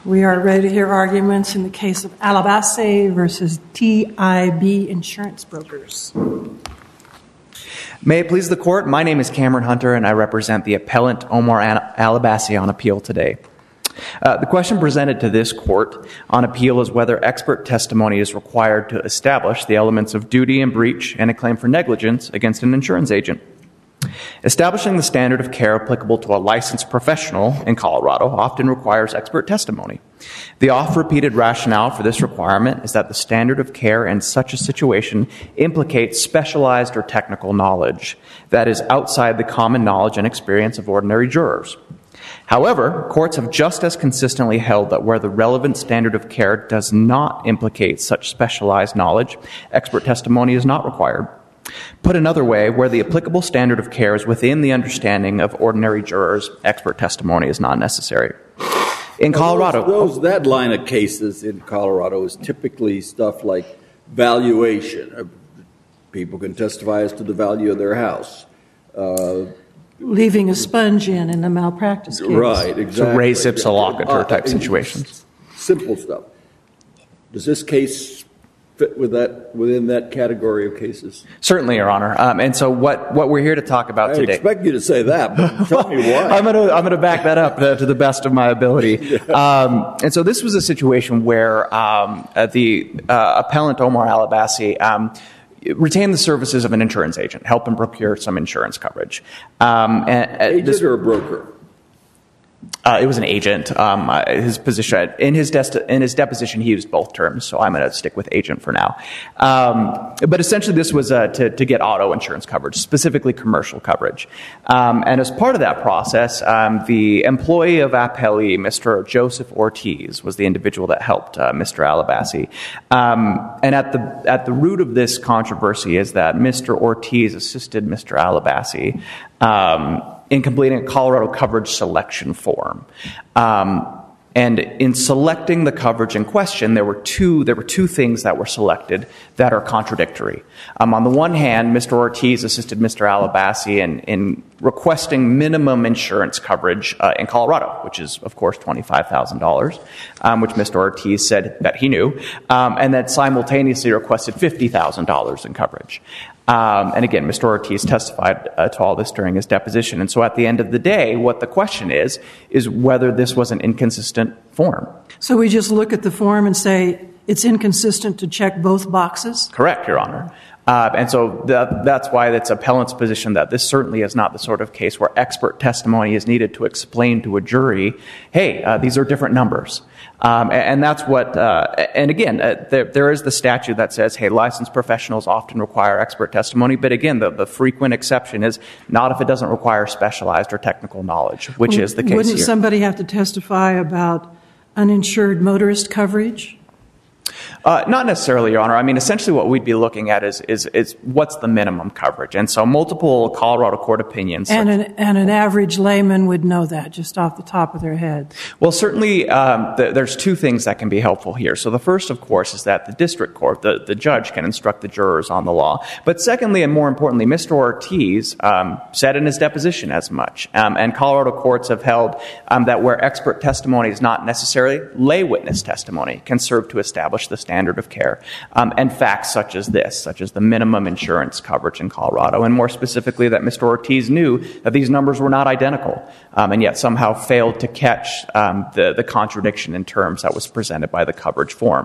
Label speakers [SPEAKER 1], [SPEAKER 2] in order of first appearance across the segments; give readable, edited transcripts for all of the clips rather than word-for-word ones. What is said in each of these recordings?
[SPEAKER 1] We are ready to hear arguments in the case of Alabasi versus TIB Insurance Brokers.
[SPEAKER 2] May it please the Court, my name is Cameron Hunter and I represent the appellant Omar Alabasi on appeal today. The question presented to this Court on appeal is whether expert testimony is required to establish the elements of duty and breach and a claim for negligence against an insurance agent. Establishing the standard of care applicable to a licensed professional in Colorado often requires expert testimony. The oft-repeated rationale for this requirement is that the standard of care in such a situation implicates specialized or technical knowledge that is outside the common knowledge and experience of ordinary jurors. However, courts have just as consistently held that where the relevant standard of care does not implicate such specialized knowledge, expert testimony is not required. Put another way, where the applicable standard of care is within the understanding of ordinary jurors, expert testimony is not necessary. In Colorado...
[SPEAKER 3] That line of cases in Colorado is typically stuff like valuation. People can testify as to the value of their house.
[SPEAKER 1] Leaving a sponge in a malpractice case.
[SPEAKER 3] Right, exactly.
[SPEAKER 2] So res ipsa loquitur type situations.
[SPEAKER 3] Simple stuff. Does this case fit within that category of cases?
[SPEAKER 2] Certainly, Your Honor. And so what we're here to talk about today...
[SPEAKER 3] I expect you to say that, but tell me why.
[SPEAKER 2] I'm going to back that up to the best of my ability. And so this was a situation where the appellant Omar Alabasi retained the services of an insurance agent, help him procure some insurance coverage.
[SPEAKER 3] Agent or a broker?
[SPEAKER 2] It was an agent. His position in his deposition, he used both terms, so I'm going to stick with agent for now. But essentially, this was to get auto insurance coverage, specifically commercial coverage. And as part of that process, the employee of Appellee, Mr. Joseph Ortiz, was the individual that helped Mr. Alabasi. And at the root of this controversy is that Mr. Ortiz assisted Mr. Alabasi in completing a Colorado coverage selection form. And in selecting the coverage in question, there were two things that were selected that are contradictory. On the one hand, Mr. Ortiz assisted Mr. Alabasi in requesting minimum insurance coverage in Colorado, which is, of course, $25,000, which Mr. Ortiz said that he knew, and then simultaneously requested $50,000 in coverage. And again, Mr. Ortiz testified to all this during his deposition. And so at the end of the day, what the question is whether this was an inconsistent form.
[SPEAKER 1] So we just look at the form and say it's inconsistent to check both boxes?
[SPEAKER 2] Correct, Your Honor. And so that's why it's appellant's position that this certainly is not the sort of case where expert testimony is needed to explain to a jury, hey, these are different numbers. And that's what, and again, there is the statute that says, hey, licensed professionals often require expert testimony. But again, the frequent exception is not if it doesn't require specialized or technical knowledge, which is the case here.
[SPEAKER 1] Wouldn't somebody have to testify about uninsured motorist coverage?
[SPEAKER 2] Not necessarily, Your Honor. I mean, essentially what we'd be looking at is what's the minimum coverage. And so multiple Colorado court opinions.
[SPEAKER 1] And an average layman would know that just off the top of their head.
[SPEAKER 2] Well, certainly there's two things that can be helpful here. So the first, of course, is that the district court, the judge, can instruct the jurors on the law. But secondly, and more importantly, Mr. Ortiz said in his deposition as much. And Colorado courts have held that where expert testimony is not necessarily lay witness testimony can serve to establish the standard of care, and facts such as this, such as the minimum insurance coverage in Colorado, and more specifically that Mr. Ortiz knew that these numbers were not identical, and yet somehow failed to catch the contradiction in terms that was presented by the coverage form.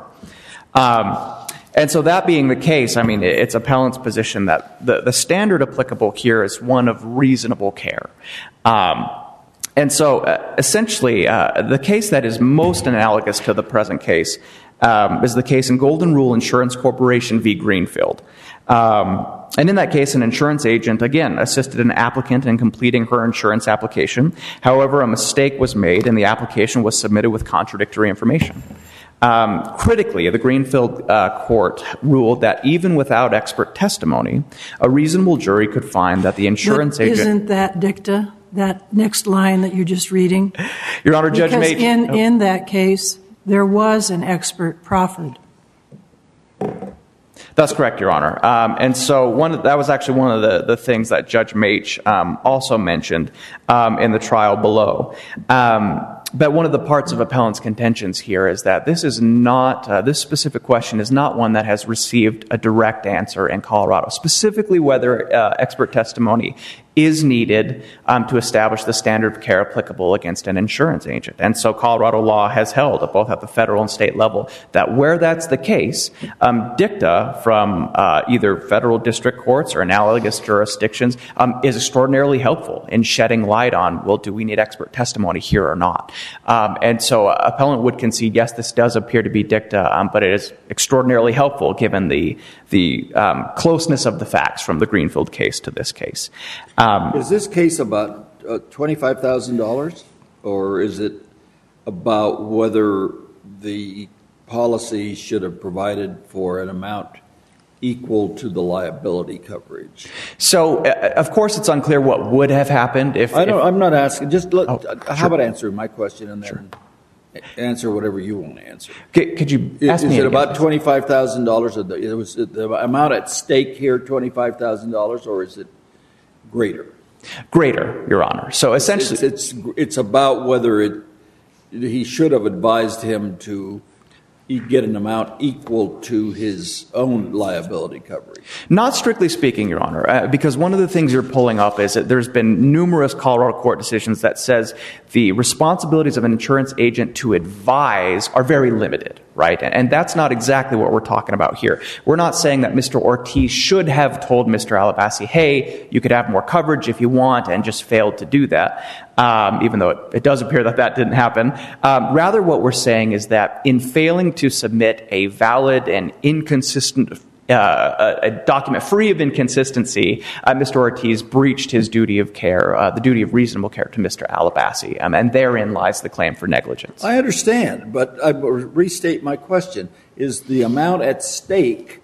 [SPEAKER 2] And so that being the case, I mean, it's appellant's position that the standard applicable here is one of reasonable care. And so essentially, the case that is most analogous to the present case is the case in Golden Rule Insurance Corporation v. Greenfield. And in that case, an insurance agent, again, assisted an applicant in completing her insurance application. However, a mistake was made and the application was submitted with contradictory information. Critically, the Greenfield court ruled that even without expert testimony, a reasonable jury could find that the insurance agent...
[SPEAKER 1] Isn't that dicta, that next line that you're just reading?
[SPEAKER 2] Your Honor, Judge Mage...
[SPEAKER 1] Because in that case, there was an expert proffered.
[SPEAKER 2] That's correct, Your Honor. And so that was actually one of the things that Judge Mage also mentioned in the trial below. But one of the parts of appellant's contentions here is that this is not, this specific question is not one that has received a direct answer in Colorado, specifically whether expert testimony is needed to establish the standard of care applicable against an insurance agent. And so Colorado law has held, both at the federal and state level, that where that's the case, dicta from either federal district courts or analogous jurisdictions is extraordinarily helpful in shedding light on, well, do we need expert testimony here or not? And so appellant would concede, yes, this does appear to be dicta, but it is extraordinarily helpful given the closeness of the facts from the Greenfield case to this case.
[SPEAKER 3] Is this case about $25,000, or is it about whether the policy should have provided for an amount equal to the liability coverage?
[SPEAKER 2] So, of course, it's unclear what would have happened if...
[SPEAKER 3] I'm not asking. Just look.
[SPEAKER 2] Sure.
[SPEAKER 3] How about answering my question and then answer whatever you want to answer?
[SPEAKER 2] Could you ask me
[SPEAKER 3] Is it
[SPEAKER 2] again?
[SPEAKER 3] about $25,000? Was the amount at stake here $25,000, or is it greater?
[SPEAKER 2] Greater, Your Honor. So essentially...
[SPEAKER 3] It's about whether he should have advised him to get an amount equal to his own liability coverage.
[SPEAKER 2] Not strictly speaking, Your Honor, because one of the things you're pulling up is that there's been numerous Colorado court decisions that says the responsibilities of an insurance agent to advise are very limited, right? And that's not exactly what we're talking about here. We're not saying that Mr. Ortiz should have told Mr. Alabassi, hey, you could have more coverage if you want, and just failed to do that, even though it does appear that didn't happen. Rather, what we're saying is that in failing to submit a valid and inconsistent a document free of inconsistency, Mr. Ortiz breached his duty of care, the duty of reasonable care to Mr. Alabassi, and therein lies the claim for negligence.
[SPEAKER 3] I understand, but I will restate my question. Is the amount at stake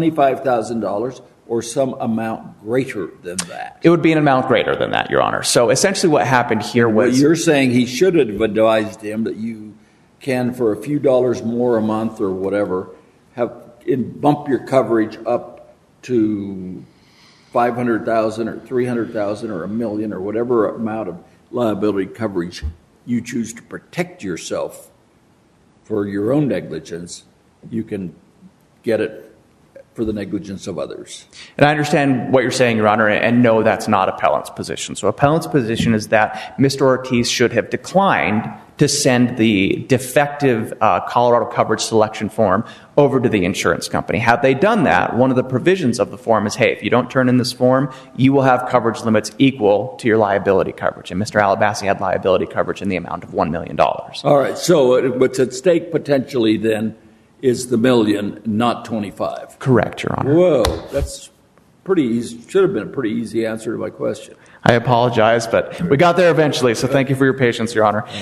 [SPEAKER 3] $25,000 or some amount greater than that?
[SPEAKER 2] It would be an amount greater than that, Your Honor. So essentially what happened here was...
[SPEAKER 3] Well, you're saying he should have advised him that you can, for a few dollars more a month or whatever, bump your coverage up to $500,000 or $300,000 or $1 million or whatever amount of liability coverage you choose to protect yourself for your own negligence. You can get it for the negligence of others.
[SPEAKER 2] And I understand what you're saying, Your Honor, and no, that's not appellant's position. So appellant's position is that Mr. Ortiz should have declined to send the defective Colorado coverage selection form over to the insurance company. Had they done that, one of the provisions of the form is, hey, if you don't turn in this form, you will have coverage limits equal to your liability coverage. And Mr. Alabassi had liability coverage in the amount of $1 million.
[SPEAKER 3] All right, so what's at stake potentially then is the $1 million, not 25.
[SPEAKER 2] Correct, Your Honor.
[SPEAKER 3] Whoa, that's pretty easy. Should have been a pretty easy answer to my question.
[SPEAKER 2] I apologize, but we got there eventually, so thank you for your patience, Your Honor.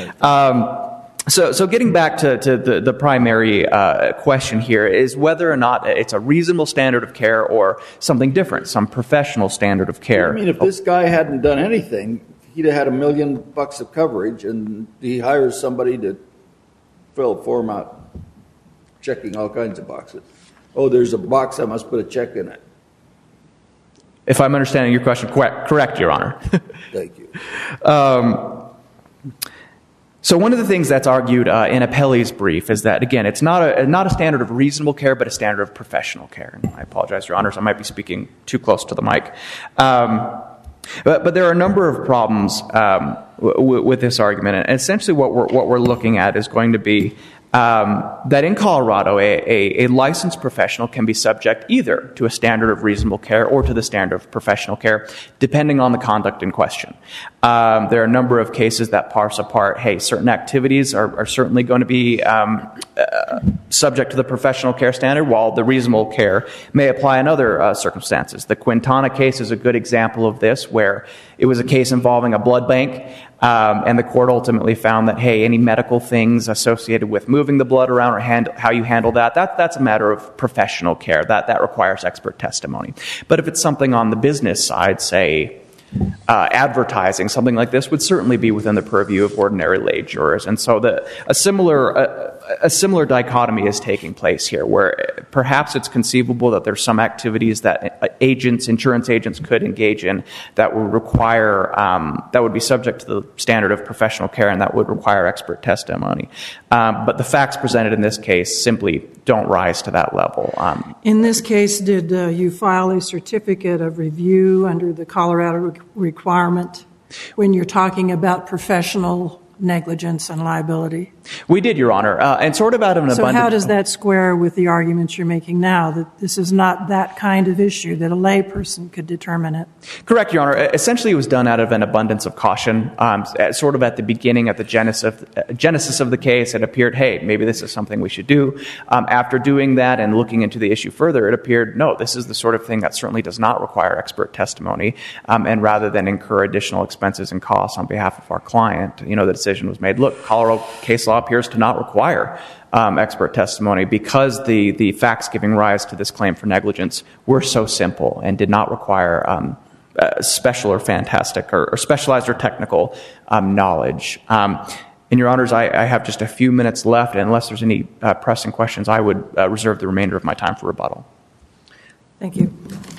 [SPEAKER 2] So getting back to the primary question here is whether or not it's a reasonable standard of care or something different, some professional standard of care.
[SPEAKER 3] I mean, if this guy hadn't done anything, he'd have had $1 million of coverage, and he hires somebody to fill a form out, checking all kinds of boxes. Oh, there's a box, I must put a check in it.
[SPEAKER 2] If I'm understanding your question correct, Your Honor.
[SPEAKER 3] Thank you.
[SPEAKER 2] So one of the things that's argued in Appellee's brief is that, again, it's not a standard of reasonable care, but a standard of professional care. And I apologize, Your Honors, I might be speaking too close to the mic. But there are a number of problems with this argument. And essentially what we're looking at is going to be that in Colorado, a licensed professional can be subject either to a standard of reasonable care or to the standard of professional care, depending on the conduct in question. There are a number of cases that parse apart, hey, certain activities are certainly going to be subject to the professional care standard, while the reasonable care may apply in other circumstances. The Quintana case is a good example of this, where it was a case involving a blood bank, and the court ultimately found that, hey, any medical things associated with moving the blood around or how you handle that's a matter of professional care. That requires expert testimony. But if it's something on the business side, say, advertising, something like this would certainly be within the purview of ordinary lay jurors. And so a similar a similar dichotomy is taking place here, where perhaps it's conceivable that there's some activities that insurance agents could engage in that would require, that would be subject to the standard of professional care and that would require expert testimony. But the facts presented in this case simply don't rise to that level.
[SPEAKER 1] In this case, did you file a certificate of review under the Colorado requirement when you're talking about professional negligence and liability?
[SPEAKER 2] We did, Your Honor, and sort of out of an abundance.
[SPEAKER 1] So how does that square with the arguments you're making now, that this is not that kind of issue, that a layperson could determine it?
[SPEAKER 2] Correct, Your Honor. Essentially, it was done out of an abundance of caution. Sort of at the beginning, at the genesis of the case, it appeared, hey, maybe this is something we should do. After doing that and looking into the issue further, it appeared, no, this is the sort of thing that certainly does not require expert testimony. And rather than incur additional expenses and costs on behalf of our client, the decision was made, look, Colorado case law appears to not require expert testimony because the facts giving rise to this claim for negligence were so simple and did not require special or fantastic or specialized or technical knowledge. And Your Honors, I have just a few minutes left, and unless there's any pressing questions, I would reserve the remainder of my time for rebuttal.
[SPEAKER 1] Thank you.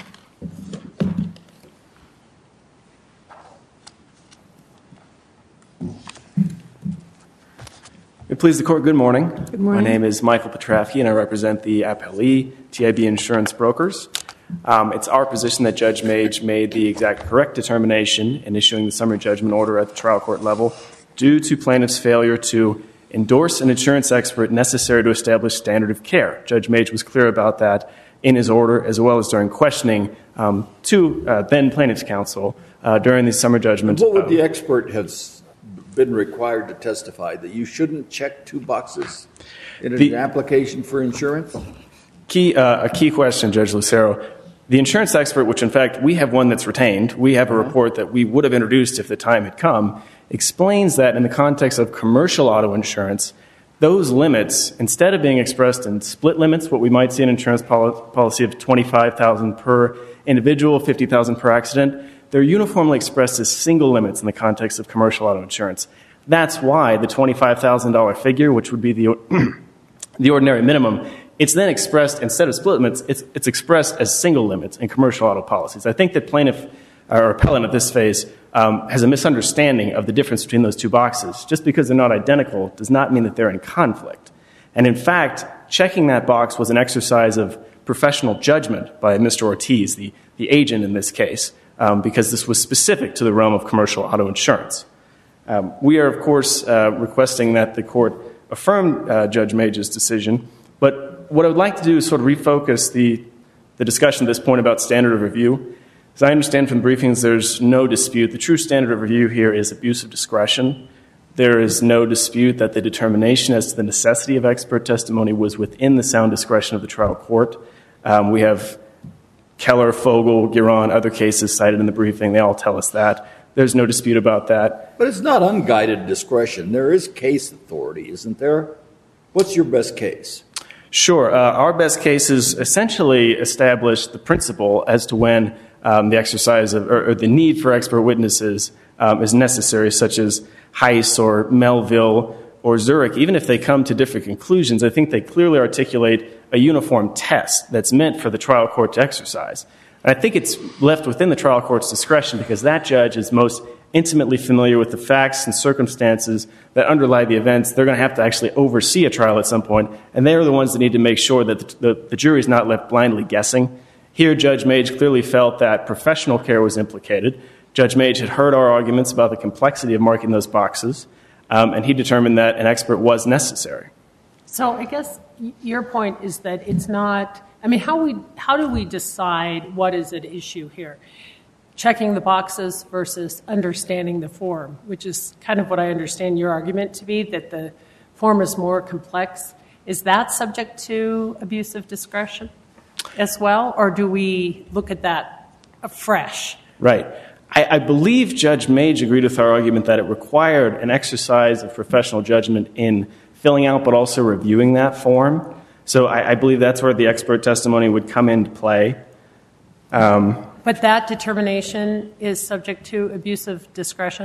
[SPEAKER 4] Please, the Court, good morning.
[SPEAKER 1] Good morning.
[SPEAKER 4] My name is Michael Petrafsky, and I represent the appellee, TIB Insurance Brokers. It's our position that Judge Mage made the exact correct determination in issuing the summary judgment order at the trial court level due to plaintiff's failure to endorse an insurance expert necessary to establish standard of care. Judge Mage was clear about that in his order, as well as during questioning to then plaintiff's counsel during the summary judgment.
[SPEAKER 3] What would the expert have been required to testify? That you shouldn't check two boxes in an application for insurance?
[SPEAKER 4] A key question, Judge Lucero. The insurance expert, which in fact we have one that's retained, we have a report that we would have introduced if the time had come, explains that in the context of commercial auto insurance, those limits, instead of being expressed in split limits, what we might see in insurance policy of $25,000 per individual, $50,000 per accident, they're uniformly expressed as single limits in the context of commercial auto insurance. That's why the $25,000 figure, which would be the ordinary minimum, it's then expressed, instead of split limits, it's expressed as single limits in commercial auto policies. I think that plaintiff or appellant at this phase has a misunderstanding of the difference between those two boxes. Just because they're not identical does not mean that they're in conflict. And in fact, checking that box was an exercise of professional judgment by Mr. Ortiz, the agent in this case, because this was specific to the realm of commercial auto insurance. We are, of course, requesting that the court affirm Judge Mage's decision, but what I would like to do is sort of refocus the discussion at this point about standard of review. As I understand from the briefings, there's no dispute. The true standard of review here is abuse of discretion. There is no dispute that the determination as to the necessity of expert testimony was within the sound discretion of the trial court. We have Keller, Fogel, Giron, other cases cited in the briefing. They all tell us that. There's no dispute about that.
[SPEAKER 3] But it's not unguided discretion. There is case authority, isn't there? What's your best case?
[SPEAKER 4] Sure. Our best cases essentially establish the principle as to when the exercise of, or the need for expert witnesses is necessary, such as Heiss or Melville or Zurich. Even if they come to different conclusions, I think they clearly articulate a uniform test that's meant for the trial court to exercise. And I think it's left within the trial court's discretion because that judge is most intimately familiar with the facts and circumstances that underlie the events. They're going to have to actually oversee a trial at some point, and they're the ones that need to make sure that the jury is not left blindly guessing. Here, Judge Mage clearly felt that professional care was implicated. Judge Mage had heard our arguments about the complexity of marking those boxes, and he determined that an expert was necessary.
[SPEAKER 5] So I guess your point is that it's not, I mean, how do we decide what is at issue here? Checking the boxes versus understanding the form, which is kind of what I understand your argument to be, that the form is more complex. Is that subject to abuse of discretion as well, or do we look at that afresh?
[SPEAKER 4] Right. I believe Judge Mage agreed with our argument that it required an exercise of professional judgment in filling out but also reviewing that form. So I believe that's where the expert testimony would come into play.
[SPEAKER 5] But that determination is subject to abuse of discretion?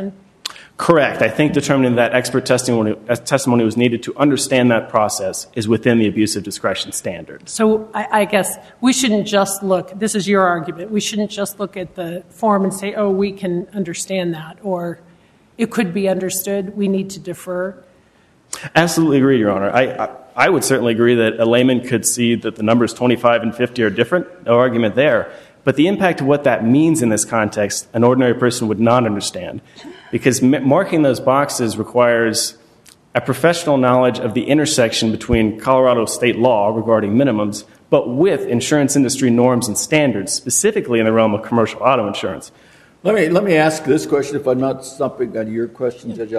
[SPEAKER 4] Correct. I think determining that expert testimony was needed to understand that process is within the abuse of discretion standard.
[SPEAKER 5] So I guess we shouldn't just look, this is your argument, we shouldn't just look at the form and say, oh, we can understand that, or it could be understood, we need to defer.
[SPEAKER 4] Absolutely agree, Your Honor. I would certainly agree that a layman could see that the numbers 25 and 50 are different. No argument there. But the impact of what that means in this context, an ordinary person would not understand. Because marking those boxes requires a professional knowledge of the intersection between Colorado state law regarding minimums, but with insurance industry norms and standards, specifically in the realm of commercial auto insurance.
[SPEAKER 3] Let me ask this question, if I'm not stumping on your question, Judge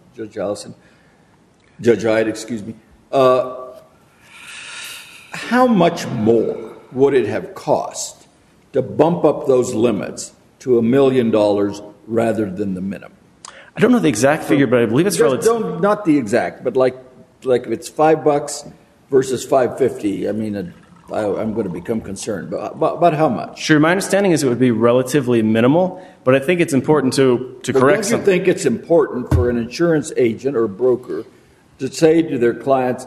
[SPEAKER 3] Ide, excuse me. How much more would it have cost to bump up those limits to $1 million rather than the minimum?
[SPEAKER 4] I don't know the exact figure, but I believe it's relative.
[SPEAKER 3] Not the exact, but like if it's $5 versus $5.50, I mean, I'm going to become concerned. But how much?
[SPEAKER 4] Sure, my understanding is it would be relatively minimal, but I think it's important to correct something.
[SPEAKER 3] Don't you think it's important for an insurance agent or broker to say to their clients,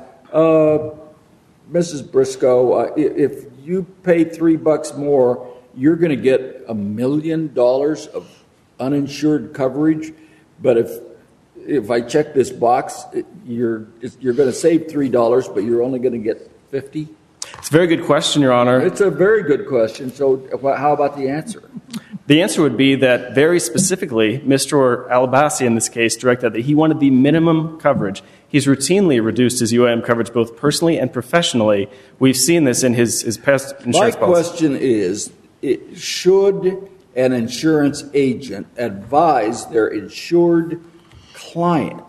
[SPEAKER 3] Mrs. Briscoe, if you pay $3 more, you're going to get $1 million of uninsured coverage, but if I check this box, you're going to save $3, but you're only going to get $50?
[SPEAKER 4] It's a very good question, Your Honor.
[SPEAKER 3] It's a very good question. So how about the answer?
[SPEAKER 4] The answer would be that very specifically, Mr. Alabasi in this case directed that he wanted the minimum coverage. He's routinely reduced his UAM coverage both personally and professionally. We've seen this in his past insurance policy.
[SPEAKER 3] My question is, should an insurance agent advise their insured client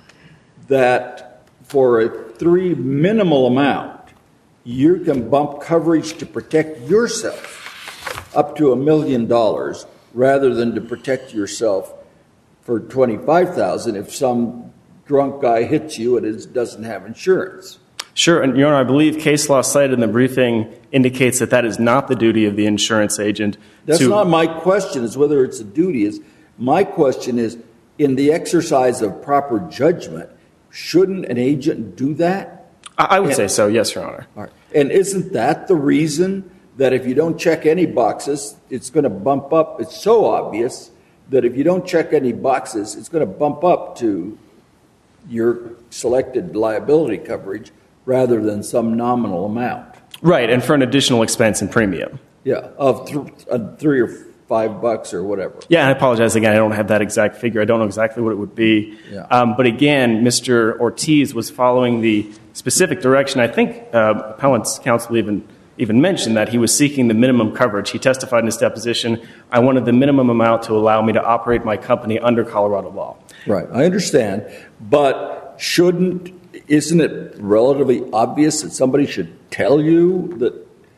[SPEAKER 3] that for a minimal amount, you can bump coverage to protect yourself up to $1 million rather than to protect yourself for $25,000 if some drunk guy hits you and doesn't have insurance?
[SPEAKER 4] Sure, and Your Honor, I believe case law cited in the briefing indicates that is not the duty of the insurance agent.
[SPEAKER 3] That's not my question, is whether it's a duty. My question is, in the exercise of proper judgment, shouldn't an agent do that?
[SPEAKER 4] I would say so, yes, Your Honor.
[SPEAKER 3] All right. And isn't that the reason that if you don't check any boxes, it's going to bump up? It's so obvious that if you don't check any boxes, it's going to bump up to your selected liability coverage rather than some nominal amount.
[SPEAKER 4] Right, and for an additional expense and premium.
[SPEAKER 3] Yeah, of $3 or $5 or whatever.
[SPEAKER 4] Yeah, and I apologize again. I don't have that exact figure. I don't know exactly what it would be.
[SPEAKER 3] Yeah.
[SPEAKER 4] But again, Mr. Ortiz was following the specific direction. I think appellant's counsel even mentioned that he was seeking the minimum coverage. He testified in his deposition, I wanted the minimum amount to allow me to operate my company under Colorado law.
[SPEAKER 3] Right, I understand. But isn't it relatively obvious that somebody should tell you that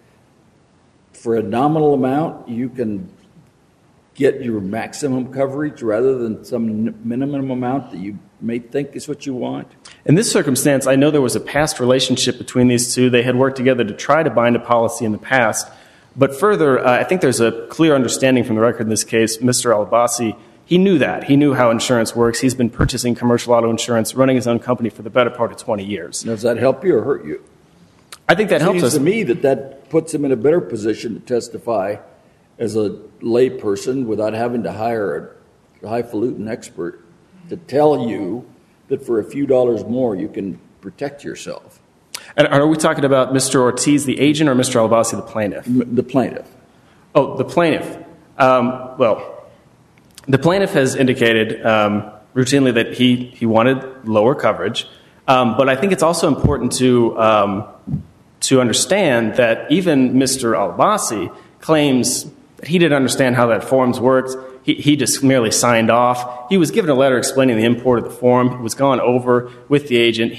[SPEAKER 3] for a nominal amount you can get your maximum coverage rather than some minimum amount that you may think is what you want?
[SPEAKER 4] In this circumstance, I know there was a past relationship between these two. They had worked together to try to bind a policy in the past. But further, I think there's a clear understanding from the record in this case. Mr. Alabasi, he knew that. He knew how insurance works. He's been purchasing commercial auto insurance, running his own company for the better part of 20 years.
[SPEAKER 3] Does that help you or hurt you?
[SPEAKER 4] I think that helps us.
[SPEAKER 3] It seems to me that puts him in a better position to testify as a lay person without having to hire a highfalutin expert to tell you that for a few dollars more you can protect yourself.
[SPEAKER 4] And are we talking about Mr. Ortiz, the agent, or Mr. Alabasi, the plaintiff?
[SPEAKER 3] The plaintiff.
[SPEAKER 4] Oh, the plaintiff. Well, the plaintiff has indicated routinely that he wanted lower coverage. But I think it's also important to understand that even Mr. Alabasi claims that he didn't understand how that forms worked. He just merely signed off. He was given a letter explaining the import of the form. It was gone over with the agent.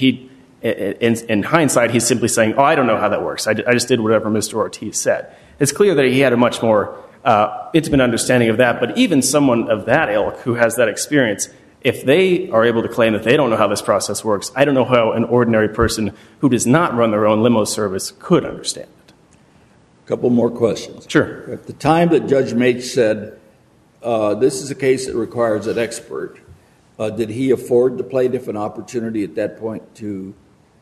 [SPEAKER 4] In hindsight, he's simply saying, I don't know how that works. I just did whatever Mr. Ortiz said. It's clear that he had a much more intimate understanding of that. But even someone of that ilk who has that experience, if they are able to claim that they don't know how this process works, I don't know how an ordinary person who does not run their own limo service could understand it.
[SPEAKER 3] A couple more questions.
[SPEAKER 4] Sure.
[SPEAKER 3] At the time that Judge Maitz said, this is a case that requires an expert, Did he afford the plaintiff an opportunity at that point to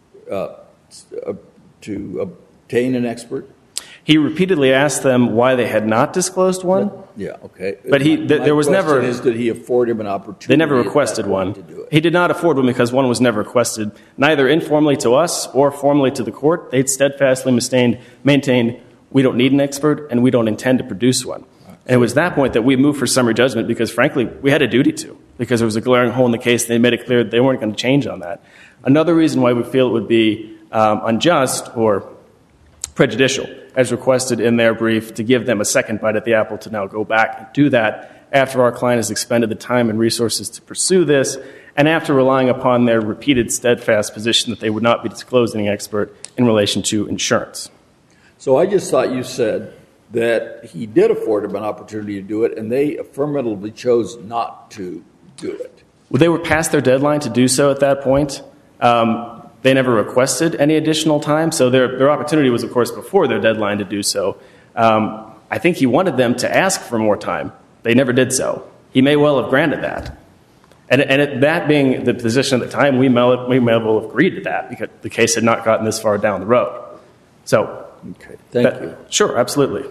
[SPEAKER 3] obtain an expert?
[SPEAKER 4] He repeatedly asked them why they had not disclosed one.
[SPEAKER 3] Yeah, okay.
[SPEAKER 4] But there was never.
[SPEAKER 3] Did he afford him an opportunity?
[SPEAKER 4] They never requested one. He did not afford one because one was never requested, neither informally to us or formally to the court. They'd steadfastly maintained we don't need an expert and we don't intend to produce one. And it was that point that we moved for summary judgment because, frankly, we had a duty to, because there was a glaring hole in the case. And they made it clear that they weren't going to change on that. Another reason why we feel it would be unjust or prejudicial, as requested in their brief, to give them a second bite at the apple to now go back and do that after our client has expended the time and resources to pursue this, and after relying upon their repeated steadfast position that they would not be disclosing an expert in relation to insurance.
[SPEAKER 3] So I just thought you said that he did afford him an opportunity to do it, and they affirmatively chose not to do it.
[SPEAKER 4] Well, they were past their deadline to do so at that point. They never requested any additional time, so their opportunity was, of course, before their deadline to do so. I think he wanted them to ask for more time. They never did so. He may well have granted that. And that being the position at the time, we may well have agreed to that because the case had not gotten this far down the road. So,
[SPEAKER 3] okay, thank you.
[SPEAKER 4] Sure, absolutely.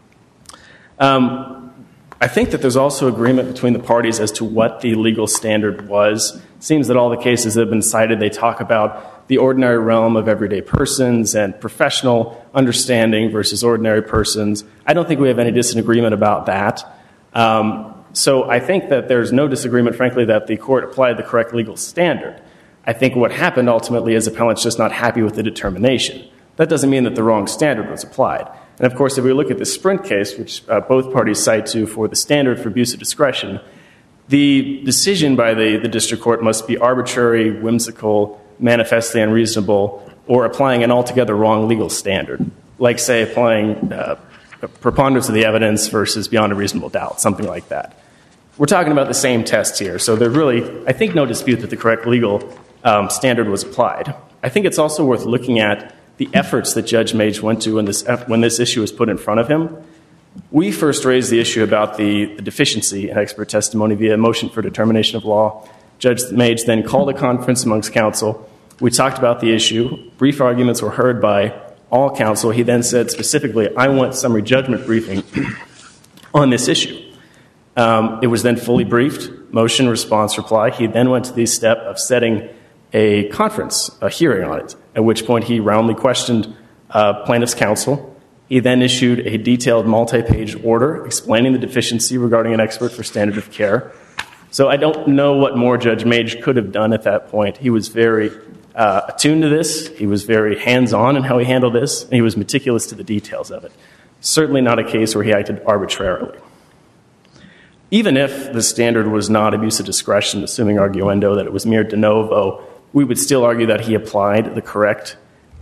[SPEAKER 4] I think that there's also agreement between the parties as to what the legal standard was. It seems that all the cases that have been cited, they talk about the ordinary realm of everyday persons and professional understanding versus ordinary persons. I don't think we have any disagreement about that. So I think that there's no disagreement, frankly, that the court applied the correct legal standard. I think what happened ultimately is appellants just not happy with the determination. That doesn't mean that the wrong standard was applied. And, of course, if we look at the Sprint case, which both parties cite to for the standard for abuse of discretion, the decision by the district court must be arbitrary, whimsical, manifestly unreasonable, or applying an altogether wrong legal standard, like, say, applying preponderance of the evidence versus beyond a reasonable doubt, something like that. We're talking about the same test here, so there's really, I think, no dispute that the correct legal standard was applied. I think it's also worth looking at the efforts that Judge Mage went to when this issue was put in front of him. We first raised the issue about the deficiency in expert testimony via motion for determination of law. Judge Mage then called a conference amongst counsel. We talked about the issue. Brief arguments were heard by all counsel. He then said specifically, I want summary judgment briefing on this issue. It was then fully briefed, motion, response, reply. He then went to the step of setting a conference, a hearing on it, at which point he roundly questioned plaintiff's counsel. He then issued a detailed multi-page order explaining the deficiency regarding an expert for standard of care. So I don't know what more Judge Mage could have done at that point. He was very attuned to this. He was very hands-on in how he handled this, and he was meticulous to the details of it. Certainly not a case where he acted arbitrarily. Even if the standard was not abuse of discretion, assuming arguendo that it was mere de novo, we would still argue that he applied the correct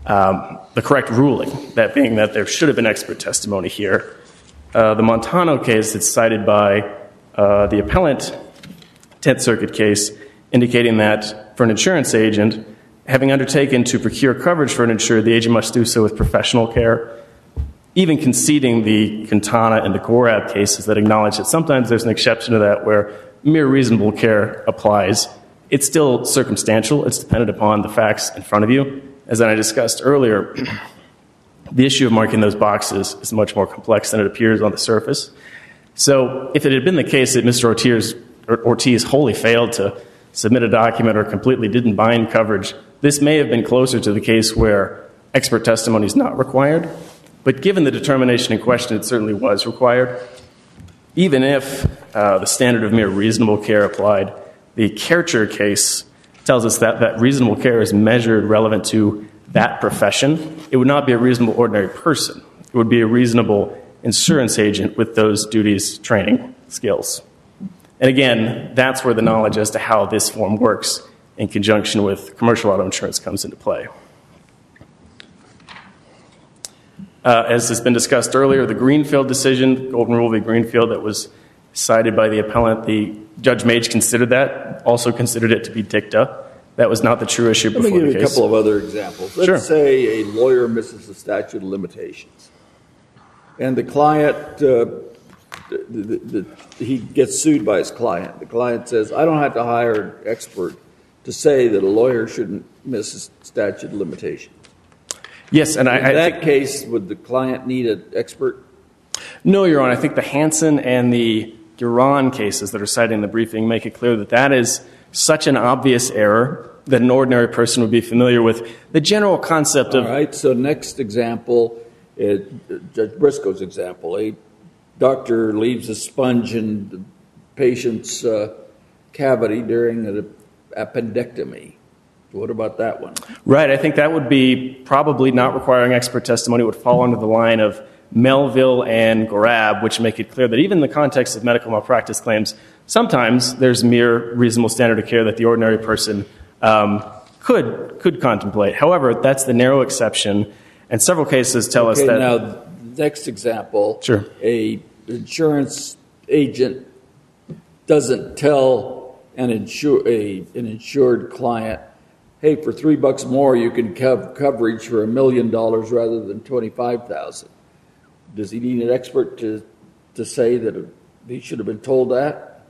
[SPEAKER 4] ruling, that being that there should have been expert testimony here. The Montano case that's cited by the appellant, 10th Circuit case, indicating that for an insurance agent, having undertaken to procure coverage for an insured, the agent must do so with professional care. Even conceding the Quintana and the Gorab cases that acknowledge that sometimes there's an exception to that where mere reasonable care applies, it's still circumstantial. It's dependent upon the facts in front of you. As I discussed earlier, the issue of marking those boxes is much more complex than it appears on the surface. So if it had been the case that Mr. Ortiz wholly failed to submit a document or completely didn't bind coverage, this may have been closer to the case where expert testimony is not required. But given the determination in question, it certainly was required. Even if the standard of mere reasonable care applied, the Kercher case tells us that reasonable care is measured relevant to that profession. It would not be a reasonable ordinary person. It would be a reasonable insurance agent with those duties, training, skills. And again, that's where the knowledge as to how this form works in conjunction with commercial auto insurance comes into play. As has been discussed earlier, the Greenfield decision, Golden Rule v. Greenfield, that was cited by the appellant, the Judge Mage considered that, also considered it to be dicta. That was not the true issue before the case.
[SPEAKER 3] Let me give you a couple of other examples. Let's say a lawyer misses the statute of limitations, and the client he gets sued by his client. The client says, I don't have to hire an expert to say that a lawyer shouldn't miss a statute of limitations.
[SPEAKER 4] Yes, and
[SPEAKER 3] In that case, would the client need an expert?
[SPEAKER 4] No, Your Honor. I think the Hansen and the Duran cases that are cited in the briefing make it clear that that is such an obvious error that an ordinary person would be familiar with. The general concept of...
[SPEAKER 3] All right, so next example, Judge Briscoe's example. A doctor leaves a sponge in the patient's cavity during an appendectomy. What about that one?
[SPEAKER 4] Right, I think that would be probably not requiring expert testimony. It would fall under the line of Melville and Gorab, which make it clear that even in the context of medical malpractice claims, sometimes there's mere reasonable standard of care that the ordinary person could contemplate. However, that's the narrow exception, and several cases tell us that...
[SPEAKER 3] Now, next example,
[SPEAKER 4] sure.
[SPEAKER 3] An insurance agent doesn't tell an insured client, hey, for $3 more, you can have coverage for $1 million rather than $25,000. Does he need an expert to say that he should have been told that?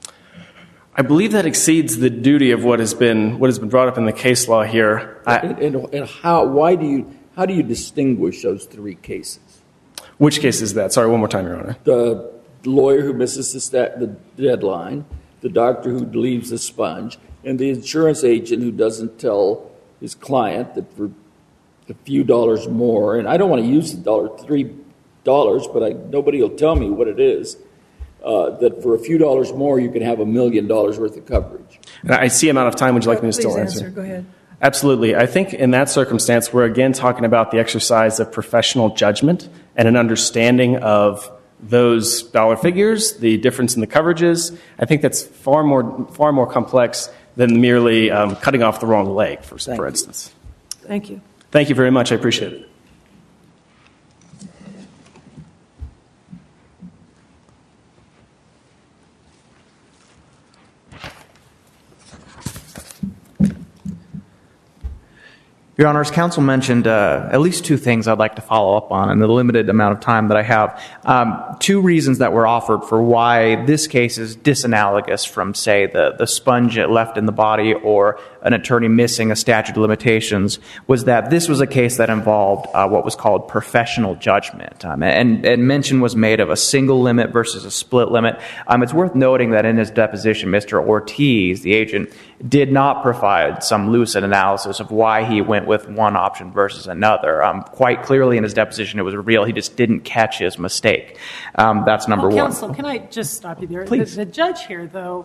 [SPEAKER 4] I believe that exceeds the duty of what has been brought up in the case law here.
[SPEAKER 3] And how do you distinguish those three cases?
[SPEAKER 4] Which case is that? Sorry, one more time, Your Honor.
[SPEAKER 3] The lawyer who misses the deadline, the doctor who leaves the sponge, and the insurance agent who doesn't tell his client that for a few dollars more, and I don't want to use the $3, but nobody will tell me what it is, that for a few dollars more you can have $1 million worth of coverage.
[SPEAKER 4] I see I'm out of time. Would you like me to still answer?
[SPEAKER 1] Go ahead.
[SPEAKER 4] Absolutely. I think in that circumstance, we're again talking about the exercise of professional judgment and an understanding of those dollar figures, the difference in the coverages. I think that's far more complex than merely cutting off the wrong leg, for instance.
[SPEAKER 1] Thank you.
[SPEAKER 4] Thank you very much. I appreciate it.
[SPEAKER 2] Your Honors, counsel mentioned at least two things I'd like to follow up on in the limited amount of time that I have. Two reasons that were offered for why this case is disanalogous from, say, the sponge left in the body or an attorney missing a statute of limitations was that this was a case that involved what was called professional judgment. And mention was made of a single limit versus a split limit. It's worth noting that in his deposition, Mr. Ortiz, the agent, did not provide some lucid analysis of why he went with one option versus another. Quite clearly in his deposition it was revealed he just didn't catch his mistake. That's number one.
[SPEAKER 5] Counsel, can I just stop you there?
[SPEAKER 2] Please.
[SPEAKER 5] The judge here, though,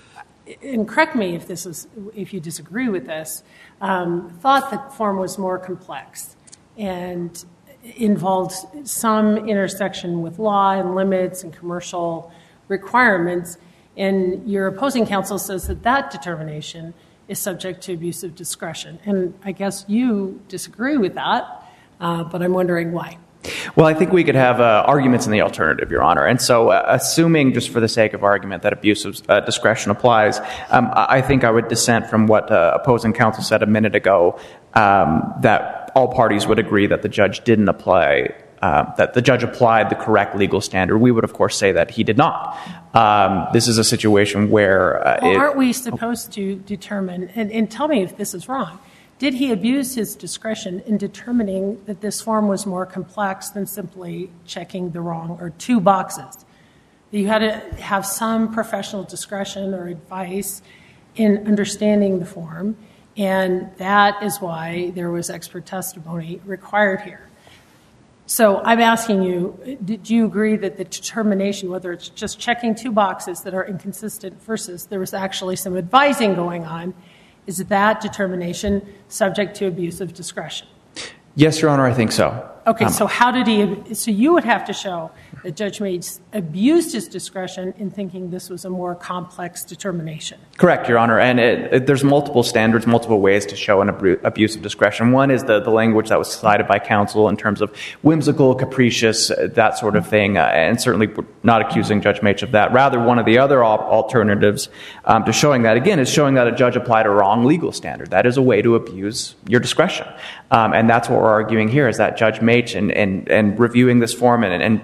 [SPEAKER 5] and correct me if you disagree with this, thought the form was more complex and involved some intersection with law and limits and commercial requirements. And your opposing counsel says that determination is subject to abuse of discretion. And I guess you disagree with that, but I'm wondering why.
[SPEAKER 2] Well, I think we could have arguments in the alternative, Your Honor. And so assuming, just for the sake of argument, that abuse of discretion applies, I think I would dissent from what opposing counsel said a minute ago, that all parties would agree that the judge didn't apply, that the judge applied the correct legal standard. We would, of course, say that he did not. This is a situation where...
[SPEAKER 5] aren't we supposed to determine, and tell me if this is wrong, did he abuse his discretion in determining that this form was more complex than simply checking the wrong or two boxes? You had to have some professional discretion or advice in understanding the form, and that is why there was expert testimony required here. So I'm asking you, do you agree that the determination, whether it's just checking two boxes that are inconsistent versus there was actually some advising going on, is that determination subject to abuse of discretion?
[SPEAKER 2] Yes, Your Honor, I think so.
[SPEAKER 5] Okay, so how did he... So you would have to show that Judge Mates abused his discretion in thinking this was a more complex determination.
[SPEAKER 2] Correct, Your Honor. And there's multiple standards, multiple ways to show an abuse of discretion. One is the language that was cited by counsel in terms of whimsical, capricious, that sort of thing, and certainly we're not accusing Judge Mates of that. Rather, one of the other alternatives to showing that, again, is showing that a judge applied a wrong legal standard. That is a way to abuse your discretion. And that's what we're arguing here, is that Judge Mates, in reviewing this form and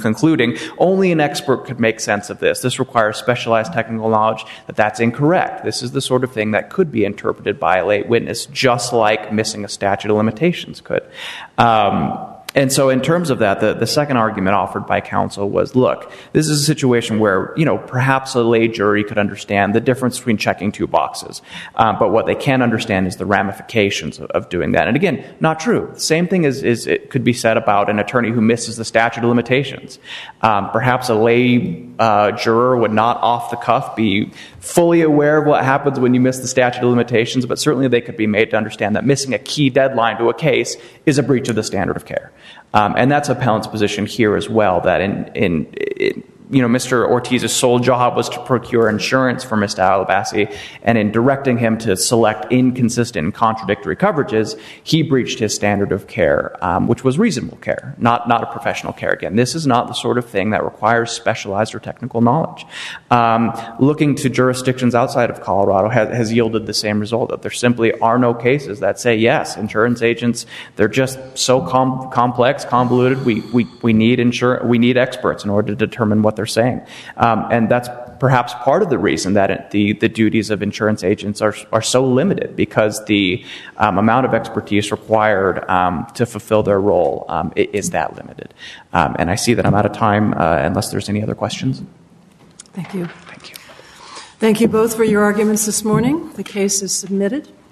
[SPEAKER 2] concluding only an expert could make sense of this. This requires specialized technical knowledge. That's incorrect. This is the sort of thing that could be interpreted by a lay witness, just like missing a statute of limitations could. And so in terms of that, the second argument offered by counsel was, look, this is a situation where, perhaps a lay jury could understand the difference between checking two boxes. But what they can't understand is the ramifications of doing that. And again, not true. The same thing is it could be said about an attorney who misses the statute of limitations. Perhaps a lay juror would not off the cuff be fully aware of what happens when you miss the statute of limitations, but certainly they could be made to understand that missing a key deadline to a case is a breach of the standard of care. And that's appellant's position here as well, that in Mr. Ortiz's sole job was to procure insurance for Mr. Alabasi, and in directing him to select inconsistent and contradictory coverages, he breached his standard of care, which was reasonable care, not a professional care. Again, this is not the sort of thing that requires specialized or technical knowledge. Looking to jurisdictions outside of Colorado has yielded the same result, that there simply are no cases that say, yes, insurance agents, they're just so complex, convoluted, we need experts in order to determine what they're saying. And that's perhaps part of the reason that the duties of insurance agents are so limited, because the amount of expertise required to fulfill their role is that limited. And I see that I'm out of time, unless there's any other questions.
[SPEAKER 1] Thank you.
[SPEAKER 2] Thank you.
[SPEAKER 1] Thank you both for your arguments this morning. The case is submitted.